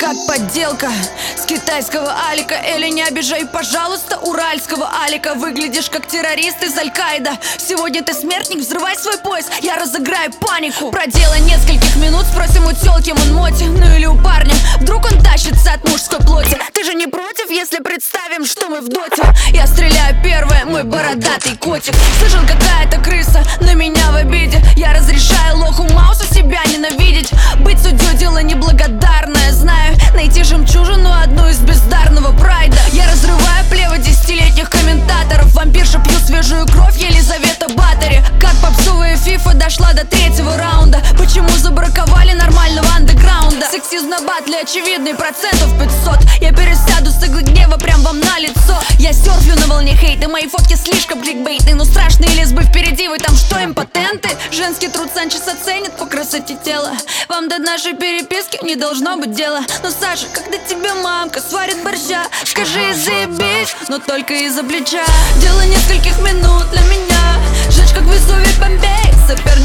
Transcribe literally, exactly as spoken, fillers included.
как подделка с китайского алика. Или не обижай, пожалуйста, уральского алика. Выглядишь как террорист из Аль-Каида. Сегодня ты смертник, взрывай свой пояс, я разыграю панику. Про дело нескольких минут спросим у тёлки Монмоти, ну или у парня, вдруг он тащится от мужской плоти. Ты же не против, если представим, что мы в доте? Я стреляю первая, мой бородатый котик. Слышал, какая-то крыса на меня в обиде. Я разрешаю лоху Маусу себя ненавидеть. Быть судьей дело неблагодарное, знаю. Найти жемчужину одну из бездарного прайда. Я разрываю плево десятилетних комментаторов. Вампирша, пью свежую кровь, Елизавета Баттери. Как попсовая фифа дошла до третьего раунда. Почему забраковали нормального андеграунда? Сексизм на батле очевидный, процентов пятьсот. Я пересяду с иглы гнева прям вам на лицо. Я серфлю на волне хейта, мои фотки слишком кликбейтные. Ну страшные лесбы впереди, вы там что, импотенты? Женский труд Санчес оценит по красоте тела. Вам до нашей переписки не должно быть дела. Но, Саша, когда тебе мамка сварит борща, скажи заебись, но только из-за плеча. Дело нескольких минут для меня, жечь как Везувий Помпей, сопер